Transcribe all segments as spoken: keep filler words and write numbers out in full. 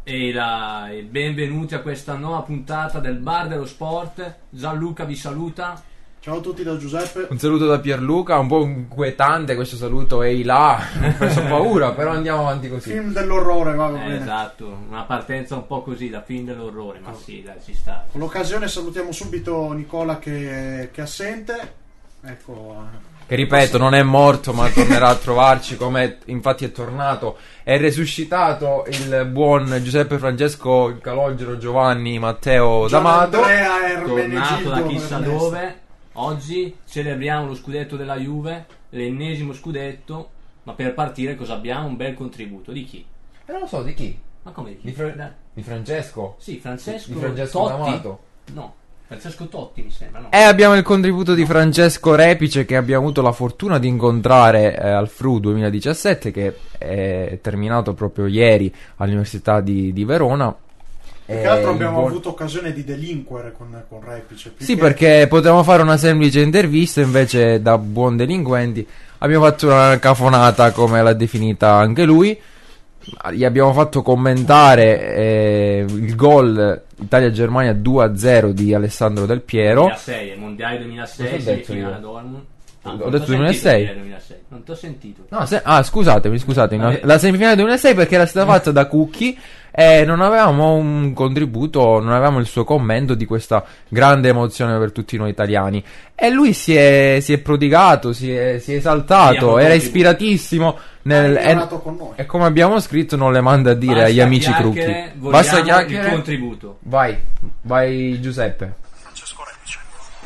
E, la, e benvenuti a questa nuova puntata del Bar dello Sport. Gianluca vi saluta. Ciao a tutti da Giuseppe. Un saluto da Pierluca, un po' inquietante questo saluto, ehi là, ho preso paura, però andiamo avanti così. Film dell'orrore, va Eh, bene. esatto, una partenza un po' così da film dell'orrore, ma sì, dai, ci sta. Con l'occasione salutiamo subito Nicola che, che è assente. Ecco. Che ripeto, non è morto, ma tornerà a trovarci, come infatti è tornato. È resuscitato il buon Giuseppe Francesco Calogero Giovanni Matteo D'Amato. Andrea Tornato da chissà Ermenegildo dove. Oggi celebriamo lo scudetto della Juve, l'ennesimo scudetto, ma per partire cosa abbiamo? Un bel contributo. Di chi? Eh, non lo so, di chi? Ma come di chi? Di, Fra- Da- di Francesco? Sì, Francesco, Di Francesco Totti? D'Amato? No, Francesco Totti mi sembra, no? E abbiamo il contributo di Francesco Repice, che abbiamo avuto la fortuna di incontrare eh, al F R U duemiladiciassette, che è terminato proprio ieri all'Università di, di Verona. Più che altro Eh, abbiamo buon- avuto occasione di delinquere con, con Repice. più Sì, che- perché potevamo fare una semplice intervista, invece da buon delinquenti abbiamo fatto una cafonata, come l'ha definita anche lui. Gli abbiamo fatto commentare eh, il gol Italia-Germania due a zero di Alessandro Del Piero. duemilasei, il mondiale duemilasei, Cosa ho detto semifinale io? Dortmund. Ah, Ho non detto t'ho duemilasei. sentito dire duemilasei, non ti ho sentito. No, se- ah, scusatemi, scusatemi. Vabbè. La semifinale duemilasei perché era stata fatta da Cucchi e non avevamo un contributo, non avevamo il suo commento di questa grande emozione per tutti noi italiani. E lui si è, si è prodigato, si è, si è esaltato, Abbiamo era contributo. ispiratissimo. Nel, Ha e, migliorato con noi. e come abbiamo scritto, non le manda a dire Basta agli amici chiacchiere, Crucchi. vogliamo Basta il chiacchiere. contributo. Vai, vai Giuseppe. Francesco Repice.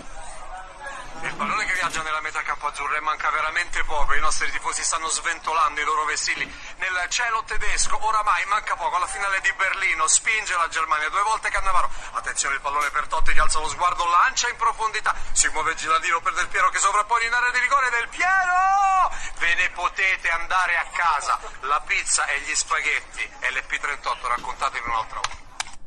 Il pallone che viaggia nella metà campo azzurra e manca veramente poco. I nostri tifosi stanno sventolando i loro vessilli nel cielo tedesco. Oramai manca poco alla finale di Berlino. Spinge la Germania due volte Cannavaro. Attenzione, il pallone per Totti che alza lo sguardo, lancia in profondità. Si muove Gilardino per Del Piero che sovrappone in area di rigore. Del Piero! Ve ne potete andare a casa. La pizza e gli spaghetti e l'E P trentotto, raccontatemi un'altra volta.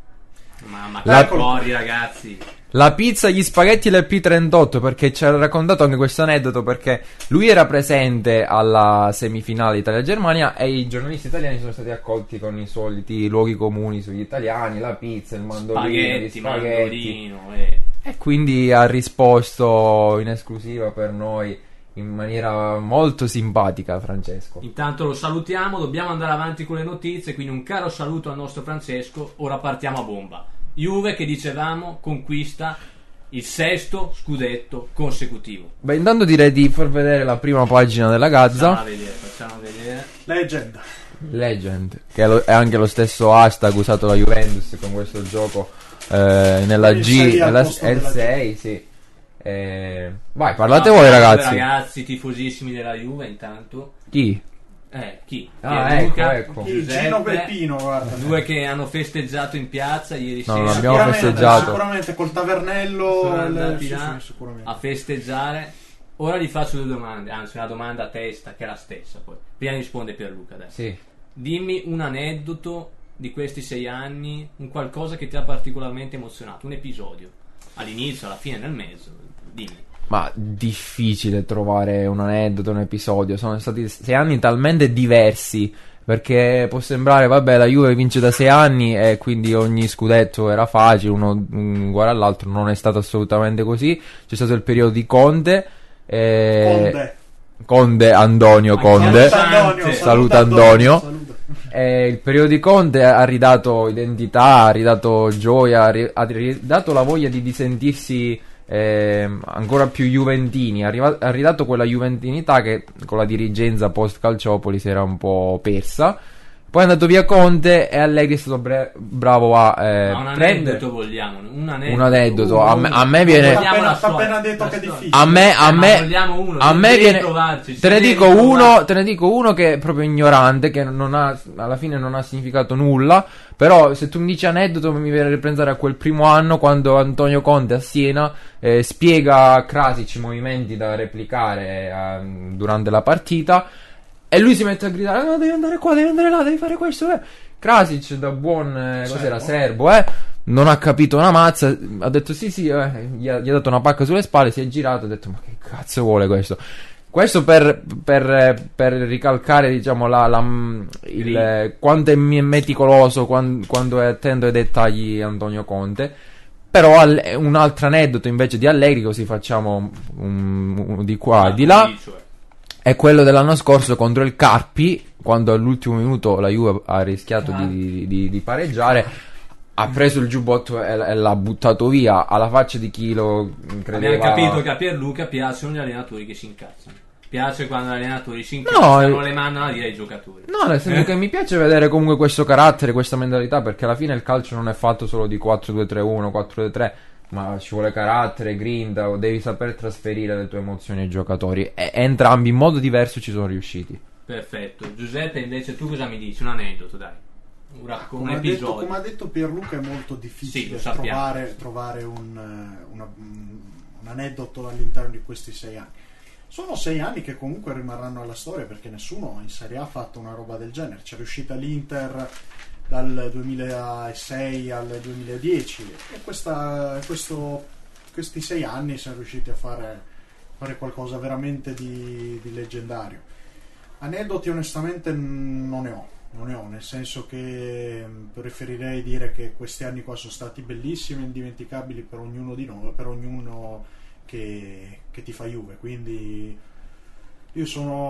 Ma, ma La- che fuori, ragazzi. La pizza, gli spaghetti e l'E P trentotto, perché ci ha raccontato anche questo aneddoto, perché lui era presente alla semifinale Italia-Germania e i giornalisti italiani sono stati accolti con i soliti luoghi comuni sugli italiani, la pizza, il mandolino, gli Spaghetti, spaghetti. mandolino, eh. E quindi ha risposto in esclusiva per noi in maniera molto simpatica, Francesco. Intanto lo salutiamo, dobbiamo andare avanti con le notizie, quindi un caro saluto al nostro Francesco. Ora partiamo a bomba. Juve, che dicevamo, conquista il sesto scudetto consecutivo. Beh, intanto direi di far vedere la prima pagina della Facciamola Gazza. vedere, facciamo vedere. Legend. Legend, che è, lo- è anche lo stesso hashtag usato da Juventus con questo gioco eh, nella Il G, sei al nella, posto è il della G. sei, sì. Eh, vai, parlate No, voi ciao, ragazzi. ragazzi tifosissimi della Juve, intanto. Chi? Eh, chi? Ah, Pierluca, ecco, ecco. Il Giuseppe, Gino Peppino, guarda. due che hanno festeggiato in piazza ieri No, sera. non abbiamo Sicuramente, festeggiato. Sicuramente col tavernello. Sono le- andati sì, là sì, sicuramente. a festeggiare. Ora gli faccio due domande, anzi una domanda a testa che è la stessa poi. Prima risponde Pierluca adesso. Sì. Dimmi un aneddoto di questi sei anni, un qualcosa che ti ha particolarmente emozionato, un episodio, all'inizio, alla fine, nel mezzo, dimmi. Ma difficile trovare un aneddoto, un episodio. Sono stati sei anni talmente diversi. Perché può sembrare, vabbè, la Juve vince da sei anni e quindi ogni scudetto era facile, uno mm, uguale all'altro. Non è stato assolutamente così. C'è stato il periodo di Conte. eh, Conde. Conde, Antonio Ma Conde. chiaro, Antonio, Saluta Antonio. Saluta. Eh, il periodo di Conte ha ridato identità, ha ridato gioia, ha ri- ha ridato la voglia di, di sentirsi eh, ancora più juventini, ha, riva- ha ridato quella juventinità che con la dirigenza post Calciopoli si era un po' persa. Poi è andato via Conte e Allegri è stato bre- bravo a eh, Ma un prendere aneddoto vogliamo, un aneddoto. un aneddoto. Uno, A me, uno. a me viene. T'ha Vogliamo appena- la t'ha storia, appena detto la che è storia. difficile. A me, a Eh, ma me, vogliamo uno, a se me devi viene. trovarci, se Te ne devi dico trovarci. uno, te ne dico uno che è proprio ignorante, che non ha, alla fine non ha significato nulla. Però, se tu mi dici aneddoto, mi viene da pensare a quel primo anno quando Antonio Conte a Siena eh, spiega a Krasic i movimenti da replicare eh, durante la partita. E lui si mette a gridare: no, devi andare qua, devi andare là, devi fare questo. Eh. Krasic, da buon eh, cos'era, serbo, eh. Non ha capito una mazza, ha detto sì sì, eh, gli, ha, gli ha dato una pacca sulle spalle, si è girato e ha detto: ma che cazzo vuole questo? Questo per, per, per ricalcare, diciamo, la, la, il, quanto è meticoloso, quando, quando è attento ai dettagli Antonio Conte. Però al, un altro aneddoto invece di Allegri, così facciamo un, un, di qua e di là, è quello dell'anno scorso contro il Carpi, quando all'ultimo minuto la Juve ha rischiato ah. di, di, di pareggiare, ha preso il giubbotto e, e l'ha buttato via alla faccia di chi lo credeva. Abbiamo capito che a Pierluca piacciono gli allenatori che si incazzano. Piace quando gli allenatori si incazzano, no, le mandano a dire ai giocatori. No, nel senso che mi piace vedere comunque questo carattere, questa mentalità, perché alla fine il calcio non è fatto solo di quattro due tre uno, quattro due tre, ma ci vuole carattere, grinta, o devi saper trasferire le tue emozioni ai giocatori, e entrambi in modo diverso ci sono riusciti. Perfetto. Giuseppe, invece tu cosa mi dici? Un aneddoto, dai. Un, rac- un come, ha episodio. detto, come ha detto Pierluca, è molto difficile sì, trovare, trovare un, una, un aneddoto all'interno di questi sei anni. Sono sei anni che comunque rimarranno alla storia, perché nessuno in Serie A ha fatto una roba del genere. C'è riuscita l'Inter dal duemilasei al duemiladieci, e questa, questo, questi sei anni siamo riusciti a fare, fare qualcosa veramente di, di leggendario. Aneddoti onestamente non ne ho, non ne ho, nel senso che preferirei dire che questi anni qua sono stati bellissimi e indimenticabili per ognuno di noi, per ognuno che, che ti fa Juve, quindi io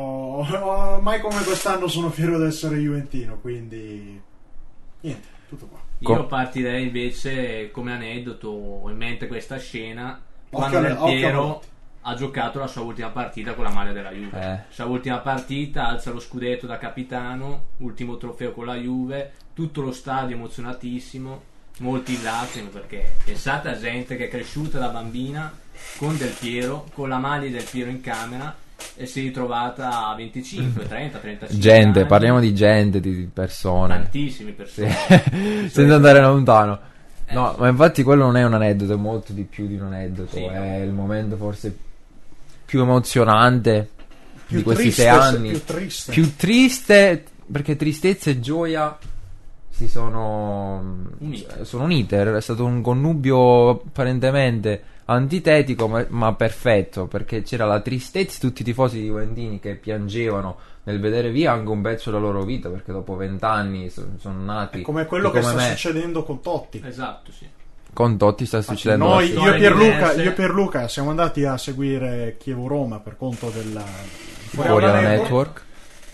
sono mai come quest'anno sono fiero di essere juventino, quindi niente, tutto qua. Io partirei invece come aneddoto, ho in mente questa scena quando Occhio, Del Piero ha giocato la sua ultima partita con la maglia della Juve. Eh. Sua ultima partita, alza lo scudetto da capitano, ultimo trofeo con la Juve, tutto lo stadio emozionatissimo, molti lacrime, perché pensate a gente che è cresciuta da bambina con Del Piero, con la maglia Del Piero in camera, e si è ritrovata a venticinque, trenta, trentacinque gente, anni. parliamo di gente, di persone, tantissime persone, sì. Senza andare lontano. Eh, No, ma infatti quello non è un aneddoto, è molto di più di un aneddoto, sì, è no. il momento forse più emozionante Più di questi triste, sei anni, più triste. più triste, perché tristezza e gioia si sono Unite. sono unite, è stato un connubio apparentemente antitetico, ma, ma perfetto, perché c'era la tristezza di tutti i tifosi di juventini che piangevano nel vedere via anche un pezzo della loro vita, perché dopo vent'anni sono, sono nati, È come quello come che sta me. succedendo con Totti. Esatto, sì. Con Totti sta succedendo Noi, la io e Pierluca, diverse. io e Pierluca siamo andati a seguire Chievo-Roma per conto della fuori dalla network.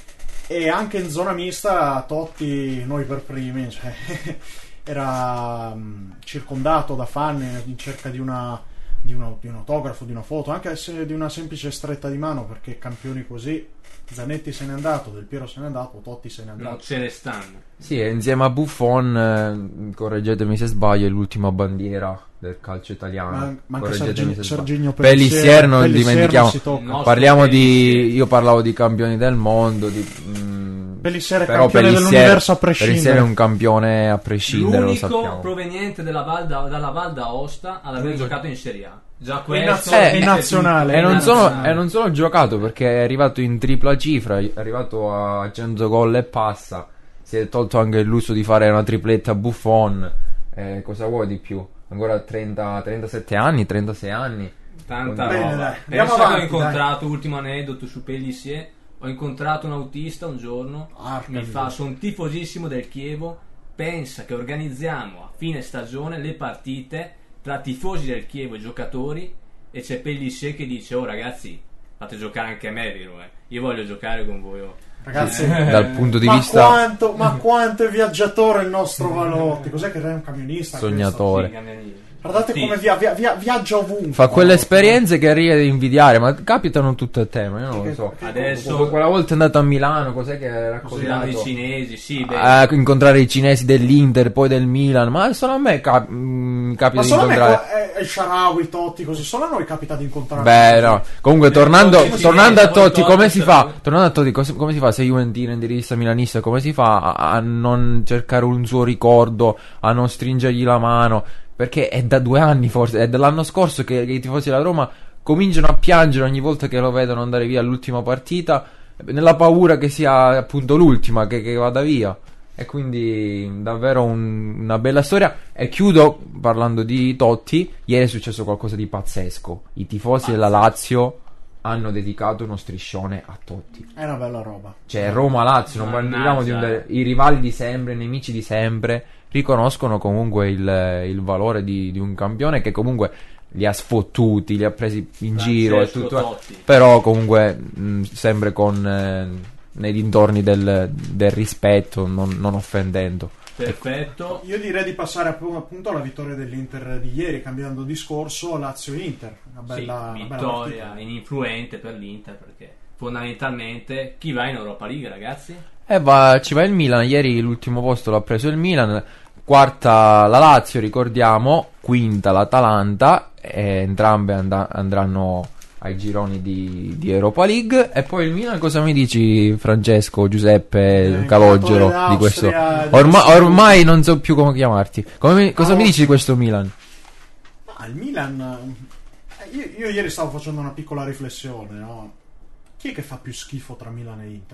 E anche in zona mista Totti, noi per primi, cioè, era um, circondato da fan in cerca di una di, una, di un autografo, di una foto, anche se di una semplice stretta di mano, perché campioni così. Zanetti se n'è andato, Del Piero se n'è andato, Totti se n'è andato. No, ce ne stanno. Sì, e insieme a Buffon, eh, correggetemi se sbaglio, è l'ultima bandiera del calcio italiano. Ma, manca Correggetemi Sergi, se sbaglio. Serginho Pellissier, Pellissier, non Pellissier dimentichiamo. non si tocca. No. Parliamo di. Pellissier. Io parlavo di campioni del mondo. Di, mm, Pellissier è però campione Pellissier- dell'universo a prescindere. Pellissier è un campione a prescindere, lo L'unico sappiamo. proveniente dalla Val, da, dalla Val d'Aosta ad aver giocato in Serie A. Già in questo nazio- è in nazionale. E non, in solo, nazionale. e non solo giocato, perché è arrivato in tripla cifra, è arrivato a cento gol e passa. Si è tolto anche il lusso di fare una tripletta a Buffon. Eh, cosa vuoi di più? Ancora trenta, trentasette anni, trentasei anni. Tanta Bene, roba. dai, andiamo Pensa che ho avanti, incontrato, ultimo aneddoto su Pellissier, ho incontrato un autista un giorno, Arca mi di fa, Dio. sono tifosissimo del Chievo, pensa che organizziamo a fine stagione le partite tra tifosi del Chievo e giocatori, e c'è Pellissier che dice: oh ragazzi, fate giocare anche a me, vero? Eh? Io voglio giocare con voi. Oh. Ragazzi, Dal punto di ma vista quanto, ma quanto è viaggiatore il nostro Valotti. Cos'è che è un camionista? sognatore. Sì, cambiali- Guardate Sì. come via, via, via- viaggia ovunque. Fa quelle esperienze che arriva ad invidiare, ma capitano tutte a te, ma io non lo so. Adesso Quella volta è andato a Milano, cos'è che ha considerando i raccontato? cinesi, sì, beh, A incontrare i cinesi dell'Inter, poi del Milan, ma solo a me cap- mm, capita Ma di solo a me incontrare. qua- è, è il Sharawi, Totti, così. Solo a noi capita di incontrare. Beh, no. Comunque, tornando, poi sì, tornando a poi Totti, Totti come si sarà- fa? Tornando a Totti, cos- come si fa? Sei juventino, interista, milanista, come si fa a, a non cercare un suo ricordo, a non stringergli la mano? Perché è da due anni, forse, è dall'anno scorso che, che i tifosi della Roma cominciano a piangere ogni volta che lo vedono andare via all'ultima partita, nella paura che sia appunto l'ultima, che, che vada via. E quindi davvero un- una bella storia. E chiudo parlando di Totti. Ieri è successo qualcosa di pazzesco. I tifosi della Lazio hanno dedicato uno striscione a Totti. È una bella roba. Cioè Roma-Lazio, non parliamo di un, i rivali di sempre, i nemici di sempre, riconoscono comunque il, il valore di, di un campione che comunque li ha sfottuti, li ha presi in Francesco giro e tutto, Totti. però comunque mh, sempre con eh, nei dintorni del, del rispetto, non, non offendendo. Perfetto. Io direi di passare appunto alla vittoria dell'Inter di ieri, cambiando discorso. Lazio-Inter, una bella, sì, una bella vittoria partita. ininfluente per l'Inter, perché fondamentalmente chi va in Europa League, ragazzi? E va, ci va il Milan. Ieri l'ultimo posto l'ha preso il Milan, quarta la Lazio, ricordiamo, quinta l'Atalanta, e entrambe and- andranno ai gironi di, di Europa League. E poi il Milan, cosa mi dici, Francesco, Giuseppe, Eh, Calogero, Calciatore di questo? d'Austria, di Orma- questo- ormai non so più come chiamarti. Come mi- cosa mi dici di questo Milan? Ah, il Milan, eh, io, io ieri stavo facendo una piccola riflessione, no? Chi è che fa più schifo tra Milan e Inter?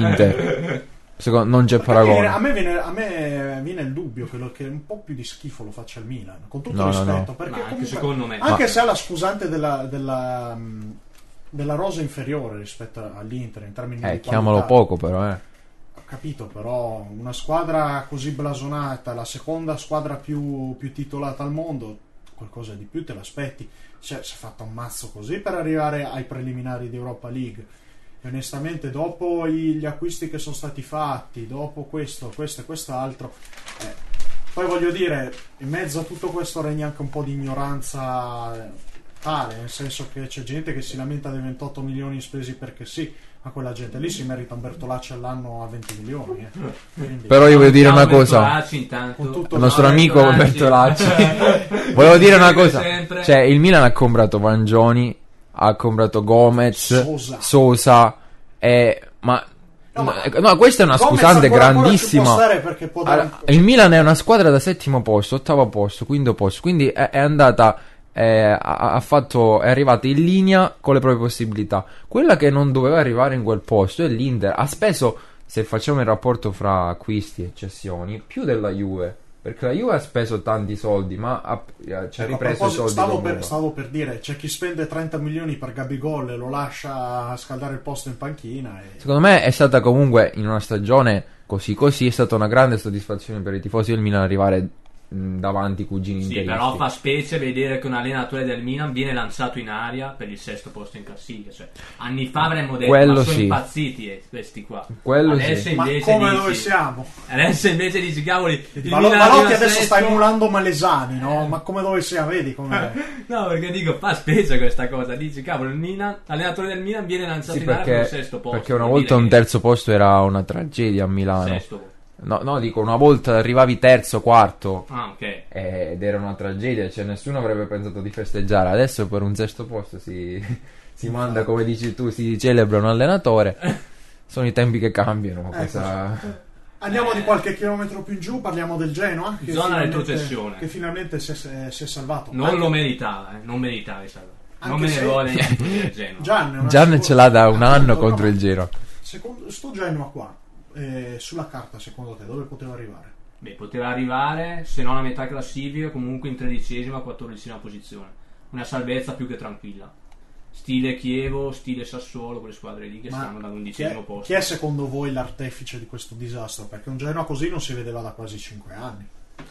Inter. Secondo, non c'è Perché paragone. a me, viene, a me viene il dubbio che, lo, che un po' più di schifo lo faccia il Milan, con tutto No, no, rispetto, no. perché Ma anche comunque, secondo me. anche Ma- se ha la scusante della, della, mh, della rosa inferiore rispetto all'Inter in termini Eh, di chiamalo qualità. poco però, eh. Ho capito, però una squadra così blasonata, la seconda squadra più, più titolata al mondo, qualcosa di più te l'aspetti. Cioè, si è fatto un mazzo così per arrivare ai preliminari di Europa League. E onestamente, dopo i- gli acquisti che sono stati fatti, dopo questo, questo e quest'altro, eh, poi voglio dire, in mezzo a tutto questo regna anche un po' di ignoranza eh, tale, nel senso che c'è gente che si lamenta dei ventotto milioni spesi perché sì, ma quella gente lì si merita un Bertolacci all'anno a venti milioni. Eh. Quindi, Però io voglio dire una Ciao, cosa. Bertolacci, intanto. Con tutto Il nostro Ciao, amico Bertolacci. Volevo dire una cosa. Sempre. Cioè, il Milan ha comprato Vangioni, ha comprato Gomez, Sosa. Sosa, e ma No, ma- no, questa è una Gomez scusante ancora- ancora ci grandissima. può stare perché può dare un Allora, il Milan è una squadra da settimo posto, ottavo posto, quinto posto, quindi è, è andata eh, ha, ha fatto è arrivata in linea con le proprie possibilità. Quella che non doveva arrivare in quel posto è l'Inter. Ha speso, se facciamo il rapporto fra acquisti e cessioni, più della Juve, perché la Juve ha speso tanti soldi, ma ha, ci ha Ecco, a ripreso i proposito, soldi stavo con per, Roma. stavo per dire, c'è chi spende trenta milioni per Gabigol e lo lascia scaldare il posto in panchina e... Secondo me è stata comunque, in una stagione così così, è stata una grande soddisfazione per i tifosi del Milan arrivare mh, davanti i cugini Sì, interisti. però fa specie vedere che un allenatore del Milan viene lanciato in aria per il sesto posto in classifica. Cioè, anni fa avremmo detto Quello ma sono sì. impazziti eh, questi qua. Quello adesso sì. Ma invece come dici, dove siamo? Adesso invece dici cavoli, il Valo- Milan Valotti arriva adesso sta sesto. emulando Malesani, no? Ma come dove siamo? Vedi come... No, perché dico, fa specie questa cosa. Dici, cavolo, il Milan, l'allenatore del Milan viene lanciato Sì, in aria per il perché, sesto posto. perché una vuol volta dire un che- terzo posto era una tragedia a Milano. Sesto. No, no, dico, una volta arrivavi terzo, quarto Ah, ok. ed era una tragedia, cioè nessuno avrebbe pensato di festeggiare. Adesso per un sesto posto si, si manda, come dici tu, si celebra un allenatore. Sono i tempi che cambiano. Ma cosa... Andiamo di qualche chilometro più in giù, parliamo del Genoa. Che Zona finalmente- retrocessione. Che finalmente si è, si è salvato. Non Anche- lo meritava, eh. Non meritava di salvare. Non Anche me ne se- vuole neanche il Genoa. Gian, è una Gian sicura- ce l'ha da un Appunto, anno no, contro ma il Genoa. Secondo, sto Genoa qua, eh, sulla carta, secondo te, dove poteva arrivare? Beh, poteva arrivare, se non a metà classifica, comunque in tredicesima, quattordicesima posizione. Una salvezza più che tranquilla. Stile Chievo, stile Sassuolo, quelle squadre lì che Ma stanno chi all'undicesimo è, posto. chi è secondo voi l'artefice di questo disastro? Perché un Genoa così non si vedeva da quasi cinque anni.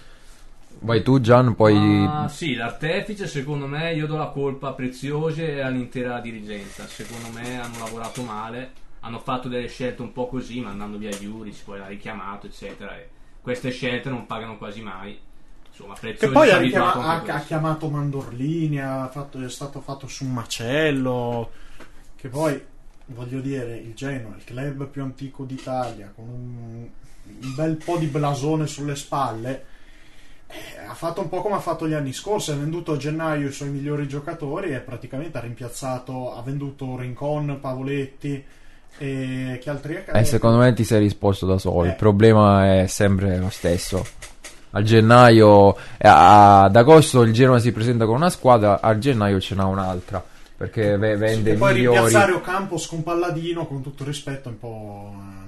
Vai tu, Gian, poi... Ah, sì, l'artefice, secondo me, io do la colpa a Preziosi e all'intera dirigenza. Secondo me hanno lavorato male, hanno fatto delle scelte un po' così, mandando via Juric, poi l'ha richiamato, eccetera. E queste scelte non pagano quasi mai. Insomma, Che Preziosi poi si è ha, richiama- abituato ha- anche a ha questo. chiamato Mandorlini, ha fatto- è stato fatto su un macello. Che poi, voglio dire, il Genoa, il club più antico d'Italia, con un, un bel po' di blasone sulle spalle, eh, ha fatto un po' come ha fatto gli anni scorsi. Ha venduto a gennaio i suoi migliori giocatori e praticamente ha rimpiazzato, ha venduto Rincon, Pavoletti e che altri è? Eh, secondo me ti sei risposto da solo. Eh. Il problema è sempre lo stesso. A gennaio, eh, a- ad agosto il Genoa si presenta con una squadra, a gennaio ce n'ha un'altra. Perché ve- Sì, vende che poi migliori. rimpiazzare Ocampos con Palladino, con tutto il rispetto, è un po' una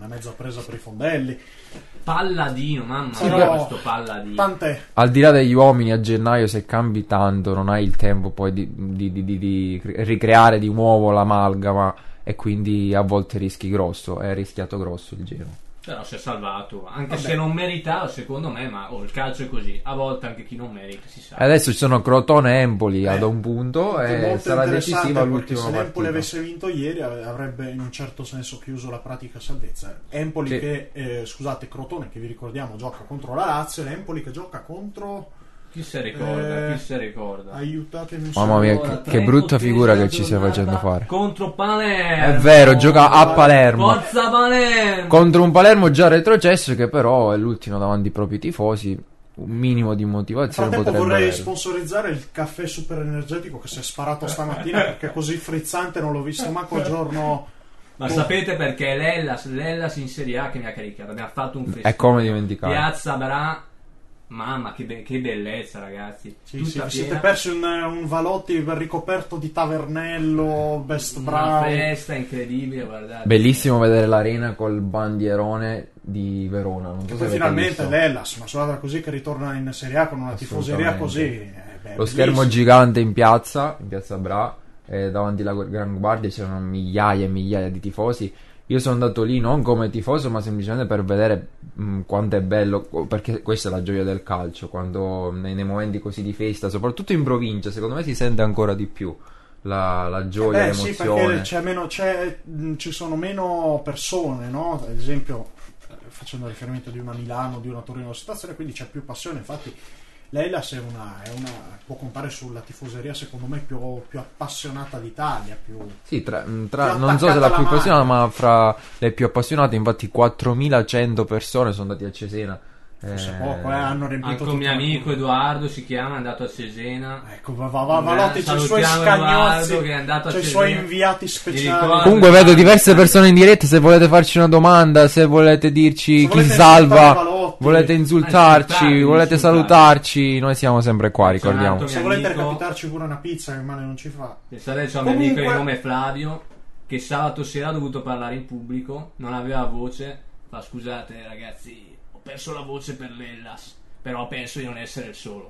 una mezza presa per i fondelli. Palladino, mamma Sì, mia, però- questo palladino. Tant'è. Al di là degli uomini, a gennaio se cambi tanto non hai il tempo poi di, di- di- di- di ricreare di nuovo l'amalgama, e quindi a volte rischi grosso. È rischiato grosso il Genoa. Però si è salvato, anche Vabbè. se non meritava secondo me, ma oh, il calcio è così, a volte anche chi non merita si sa. E adesso ci sono Crotone e Empoli Eh, ad un punto, È e molto sarà interessante decisiva perché l'ultima se l'Empoli partita. avesse vinto ieri avrebbe in un certo senso chiuso la pratica salvezza. Empoli Sì. che eh, scusate, Crotone che vi ricordiamo gioca contro la Lazio, e l'Empoli che gioca contro Chi se ricorda, Eh, chi se ricorda. aiutatemi un Mamma mia, secondo. che, che brutta figura che ci stai giornata facendo fare. Contro Palermo. È vero, gioca a Palermo. Forza Palermo. Contro un Palermo già retrocesso, che però è l'ultimo davanti ai propri tifosi. Un minimo di Nel motivazione frattempo potrebbe vorrei avere. sponsorizzare il caffè super energetico che si è sparato stamattina perché così frizzante non l'ho visto manco il giorno. Ma Boh. sapete perché l'Ellas, l'Ellas in Serie A che mi ha caricato, mi ha fatto un festival. È come dimenticare. Piazza Bra. Mamma che, be- che bellezza ragazzi. Sì, Tutta sì, vi piena. siete persi un, un Valotti ricoperto di tavernello, best Una brown. festa incredibile, guardate. Bellissimo vedere l'arena col bandierone di Verona. Non so E se poi avete finalmente visto. l'Hellas, una squadra così che ritorna in Serie A con una tifoseria Assolutamente. così. eh, beh, Lo schermo bellissimo. gigante in piazza, in piazza Bra, e davanti alla Gran Guardia c'erano migliaia e migliaia di tifosi. Io sono andato lì non come tifoso, ma semplicemente per vedere mh, quanto è bello, perché questa è la gioia del calcio, quando nei, nei momenti così di festa, soprattutto in provincia, secondo me si sente ancora di più la, la gioia, Beh, sì, l'emozione. perché c'è meno, c'è, mh, ci sono meno persone, no? Ad esempio, eh, facendo riferimento di una Milano, di una Torino, la situazione, quindi c'è più passione. Infatti, l'Hellas è una, è una, può contare sulla tifoseria, secondo me, più, più appassionata d'Italia. Più... Sì, tra, tra- più non so se attaccata la alla più appassionata, maglia. ma fra le più appassionate, infatti quattromilacento persone sono andate a Cesena. Forse Eh, poco, eh, hanno riempito Anche un tutto mio il- amico Edoardo si chiama, è andato a Cesena. Ecco, va, va, va, Valotti, c'è i suoi Salutiamo scagnozzi, Edoardo che è andato a c'è i Cesena. suoi inviati speciali. ricordo- Comunque vedo diverse persone in diretta, se volete farci una domanda, se volete dirci Se chi volete salva, insultare Valotti, volete Ah, insultarci, insultarvi, volete insultarvi. salutarci, noi siamo sempre qua, C'è un ricordiamo. altro se mio volete amico- recapitarci pure una pizza, che male non ci fa. Pensate, c'è un mio amico Comunque- di nome Flavio che sabato sera ha dovuto parlare in pubblico, non aveva voce. Fa scusate ragazzi, ho perso la voce per l'Hellas, però penso di non essere il solo.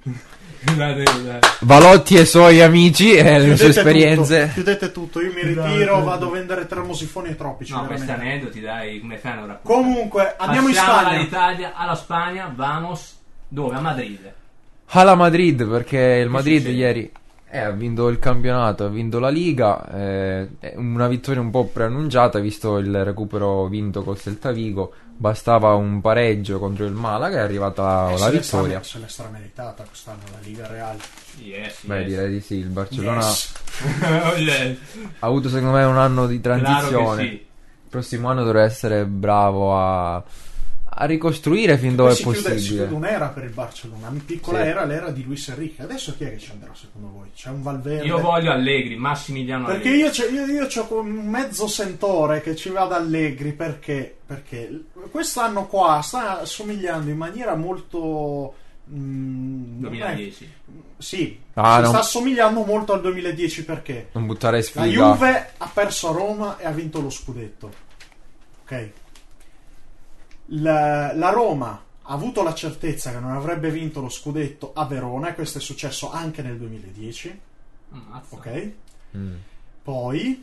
Scusate, scusate. Valotti e i suoi amici e le sue Chiudete esperienze. tutto, chiudete tutto, io mi ritiro, vado a vendere termosifoni e tropici. No, questi veramente. aneddoti, dai, come fanno a raccontare? Comunque, andiamo in Passiamo Spagna. dall'Italia alla Spagna, vamos dove? A Madrid. Alla Madrid, perché il Madrid succede? ieri eh, ha vinto il campionato, ha vinto la Liga, eh, è una vittoria un po' preannunciata visto il recupero vinto col Celta Vigo. Bastava un pareggio contro il Malaga, è arrivata Eh, la se l'è vittoria. stra- Se l'è strameritata quest'anno la Liga Reale. Yes, Beh, yes. direi di sì. Il Barcellona Yes. Oh, yes. ha avuto secondo me un anno di transizione. Claro che sì. Il prossimo anno dovrà essere bravo a, a ricostruire fin dove Poi è si chiude, si chiude possibile. un'era per il Barcellona, una piccola Sì. era, l'era di Luis Enrique. Adesso chi è che ci andrà secondo voi? C'è un Valverde? Io voglio Allegri, Massimiliano Perché Allegri. io, c'ho- io, io c'ho un mezzo sentore che ci va ad Allegri perché, perché quest'anno qua sta somigliando in maniera molto mm, non è- duemiladieci. sì, Ah, si non- sta assomigliando molto al duemiladieci perché Non buttare la sfiga. Juve ha perso a Roma e ha vinto lo scudetto, ok? La, la Roma ha avuto la certezza che non avrebbe vinto lo scudetto a Verona e questo è successo anche nel duemiladieci, Ammazza. ok? Mm. Poi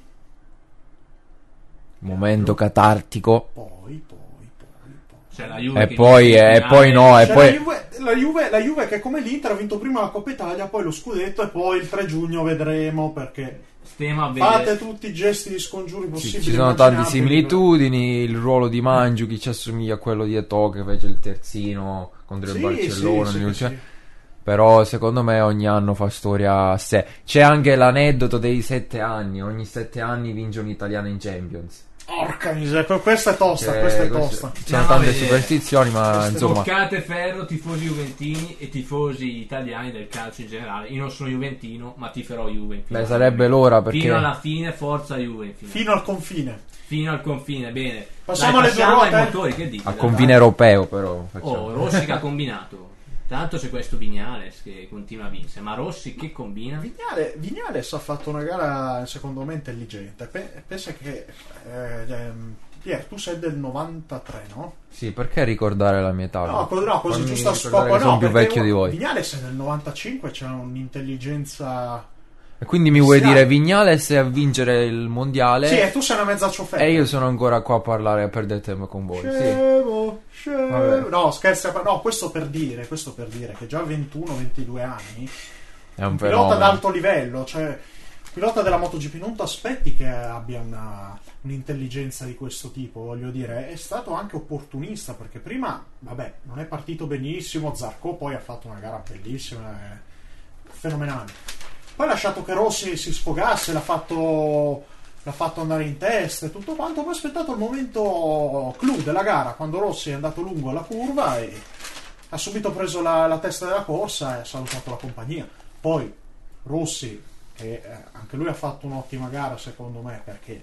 Momento catartico. poi, poi, poi, poi. Cioè, la Juve E che poi, vince in e finale. poi no, e Cioè, poi la, Juve, la, Juve, la Juve che come l'Inter ha vinto prima la Coppa Italia, poi lo scudetto e poi il tre giugno vedremo perché Stiamo a fate vedere. tutti i gesti di scongiuri Sì, possibili. ci sono tante immaginabili. similitudini. Il ruolo di Mandzukic ci assomiglia a quello di Eto'o che fece il terzino contro il Sì, Barcellona. sì, sì, negli sì. ultimi- Però secondo me ogni anno fa storia a sé. C'è anche l'aneddoto dei sette anni. Ogni sette anni vince un italiano in Champions. Porca miseria, questa è tosta, Cioè, questa è questo- tosta. Ci Andiamo sono a tante vedere. superstizioni, ma Queste insomma. Toccate ferro, tifosi juventini e tifosi italiani del calcio in generale. Io non sono juventino, ma tiferò Juve. in Beh, finale. sarebbe l'ora perché. Fino alla fine, forza Juve. in finale. Fino al confine. Fino al confine, bene. Passiamo Dai, alle due passiamo ai ruote. motori, che dite? A dai? confine europeo, però. Facciamo. Oh, Rossi che ha combinato. Tanto c'è questo Vignales che continua a vincere, ma Rossi che combina? Vignale, Vignales ha fatto una gara secondo me intelligente. Pe- pensa che eh, ehm, Pier, tu sei del novantatré, no? Sì, perché ricordare la mia età? No, co- no così Fammi giusto a ricordare scopo, che sono no, più perché vecchio di voi. Vignales è del novantacinque, c'è un'intelligenza... E quindi mi vuoi Sì, dire ah. Vignales è a vincere il mondiale? Sì, e tu sei una mezza ciofetta. E io sono ancora qua a parlare, a perdere tempo con voi. Sì. Scemo, scemo. Vabbè. No, scherzi, no, questo per dire, questo per dire che già a ventuno ventidue anni, È un un pilota fenomeno. d'alto livello, cioè pilota della MotoGP, non ti aspetti che abbia una, un'intelligenza di questo tipo, voglio dire, è stato anche opportunista, perché prima, vabbè, non è partito benissimo, Zarco poi ha fatto una gara bellissima, eh, fenomenale. Poi ha lasciato che Rossi si sfogasse, l'ha fatto, l'ha fatto andare in testa e tutto quanto, poi ha aspettato il momento clou della gara, quando Rossi è andato lungo alla curva e ha subito preso la, la testa della corsa e ha salutato la compagnia. Poi Rossi, che eh, anche lui ha fatto un'ottima gara secondo me, perché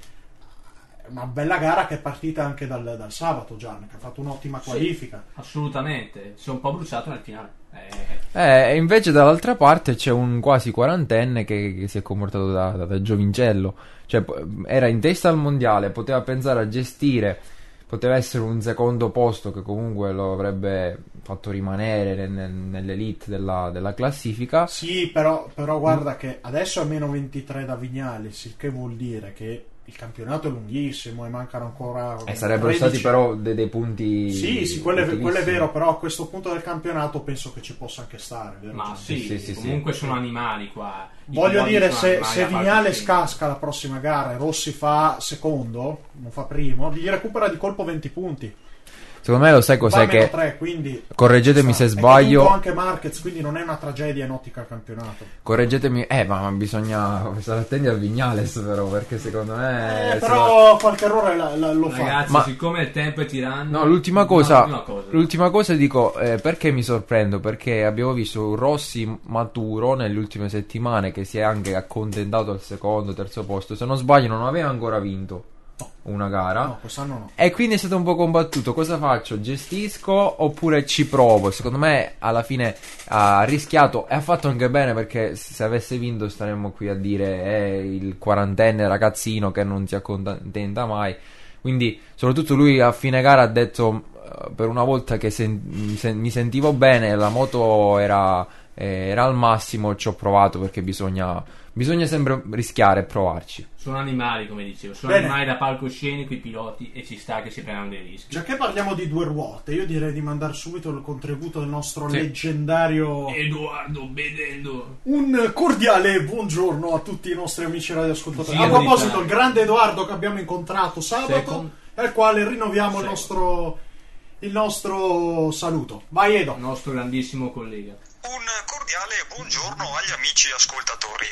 è una bella gara che è partita anche dal, dal sabato, Gian, che ha fatto un'ottima qualifica. Sì, assolutamente, si è un po' bruciato nel finale. Eh, Eh, e invece dall'altra parte c'è un quasi quarantenne che, che si è comportato da, da, da giovincello. Cioè, po- era in testa al mondiale, poteva pensare a gestire, poteva essere un secondo posto che comunque lo avrebbe fatto rimanere nel- nell'elite della, della classifica. Sì, però, però guarda che adesso è meno ventitré da Vignales, il che vuol dire che il campionato è lunghissimo e mancano ancora E sarebbero tredici. stati però de- dei punti. Sì, sì, quello è, quello è utilissimi. vero, però a questo punto del campionato penso che ci possa anche stare, vero? ma Gian? sì, Sì, sì, comunque sì. sono animali qua. I Voglio piloti dire, sono se, animali se a Vignales palcoscenico. casca la prossima gara e Rossi fa secondo, non fa primo, gli recupera di colpo venti punti. Secondo me lo sai Va a cos'è meno che. tre, quindi Correggetemi sta. se È sbaglio. vinto anche Marquez, quindi non è una tragedia in ottica al campionato. Correggetemi. Eh, ma bisogna stare attenti al Vignales, però, perché secondo me. Eh, se però qualche errore la- la- lo fa. Ragazzi, Ma- siccome il tempo è tiranno. No, l'ultima no, cosa, l'ultima cosa. l'ultima cosa dico, eh, perché mi sorprendo? Perché abbiamo visto un Rossi maturo nelle ultime settimane che si è anche accontentato al secondo, terzo posto. Se non sbaglio, non aveva ancora vinto una gara. No, quest'anno no. E quindi è stato un po' combattuto. Cosa faccio? Gestisco oppure ci provo? Secondo me alla fine ha rischiato e ha fatto anche bene, perché se avesse vinto staremmo qui a dire è il quarantenne ragazzino che non si accontenta mai. Quindi soprattutto lui a fine gara ha detto eh, per una volta che sen- mi sen- mi sentivo bene, la moto era, eh, era al massimo, ci ho provato, perché bisogna, bisogna sempre rischiare e provarci. Sono animali, come dicevo, sono Bene. animali da palcoscenico i piloti e ci sta che si prendano dei rischi. Già che parliamo di due ruote, io direi di mandare subito il contributo del nostro Sì. leggendario. Edoardo Bedendo. Un cordiale buongiorno a tutti i nostri amici radioascoltatori. Sì, A proposito, verità. il grande Edoardo che abbiamo incontrato sabato, Second. al quale rinnoviamo il Second. nostro, il nostro saluto. Vai Edo. Il nostro grandissimo collega. Un cordiale buongiorno agli amici ascoltatori.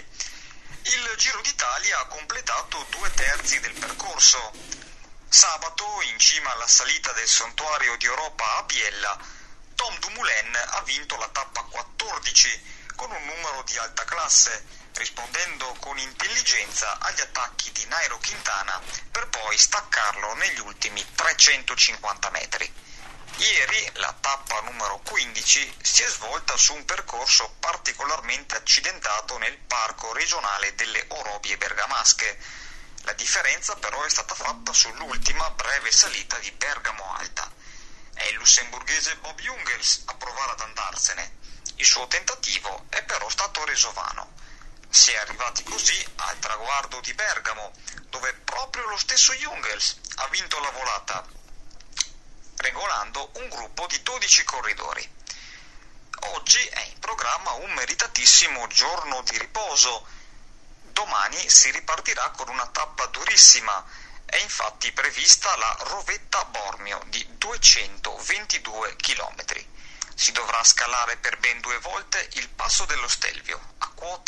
Il Giro d'Italia ha completato due terzi del percorso. Sabato, in cima alla salita del Santuario di Europa a Biella, Tom Dumoulin ha vinto la tappa quattordici con un numero di alta classe, rispondendo con intelligenza agli attacchi di Nairo Quintana per poi staccarlo negli ultimi trecentocinquanta metri. Ieri la tappa numero quindici si è svolta su un percorso particolarmente accidentato nel parco regionale delle Orobie Bergamasche. La differenza però è stata fatta sull'ultima breve salita di Bergamo Alta. È il lussemburghese Bob Jungels a provare ad andarsene. Il suo tentativo è però stato reso vano. Si è arrivati così al traguardo di Bergamo, dove proprio lo stesso Jungels ha vinto la volata, regolando un gruppo di dodici corridori. Oggi è in programma un meritatissimo giorno di riposo. Domani si ripartirà con una tappa durissima. È infatti prevista la Rovetta Bormio di duecentoventidue chilometri. Si dovrà scalare per ben due volte il Passo dello Stelvio, a quota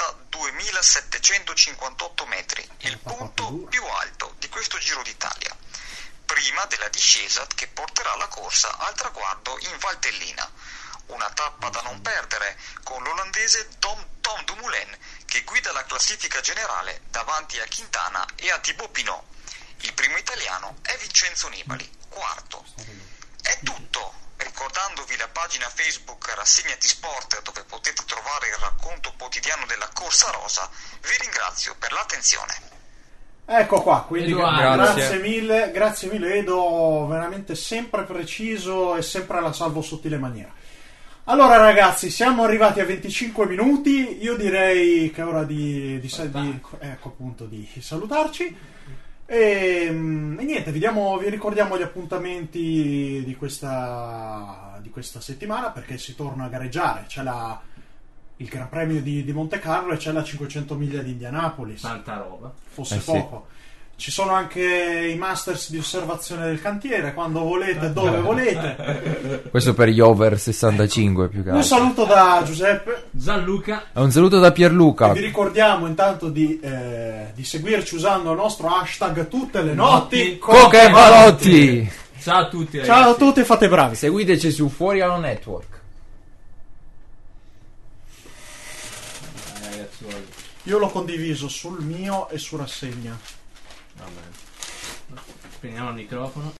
duemilasettecentocinquantotto metri, il punto più alto di questo Giro d'Italia, prima della discesa che porterà la corsa al traguardo in Valtellina. Una tappa da non perdere, con l'olandese Tom, Tom Dumoulin che guida la classifica generale davanti a Quintana e a Thibaut Pinot. Il primo italiano è Vincenzo Nibali, quarto. È tutto. Ricordandovi la pagina Facebook Rassegnati Sport, dove potete trovare il racconto quotidiano della Corsa Rosa, vi ringrazio per l'attenzione. Ecco qua, quindi Edoardo. grazie. Grazie. mille, grazie mille Edo, veramente sempre preciso e sempre alla salvo sottile maniera. Allora ragazzi, siamo arrivati a venticinque minuti, io direi che è ora di, di, di, ecco, appunto, di salutarci. E, mm, e niente, vi, diamo, vi ricordiamo gli appuntamenti di questa, di questa settimana, perché si torna a gareggiare. C'è la, il Gran Premio di, di Monte Carlo e c'è la cinquecento miglia di Indianapolis. Tanta roba. Fosse Eh sì. poco. Ci sono anche i Masters di osservazione del cantiere, quando volete, dove volete. Questo per gli over sessantacinque più che Un altro. saluto da Giuseppe. Gianluca. E un saluto da Pierluca. E vi ricordiamo intanto di, eh, di seguirci usando il nostro hashtag tutte le notti. Coca e Malotti. Ciao a tutti ragazzi. Ciao a tutti, fate bravi. Seguiteci su Fuori Allo Network. Eh, ragazzuoli. Io l'ho condiviso sul mio e su Rassegna. Va bene. Spegniamo il microfono.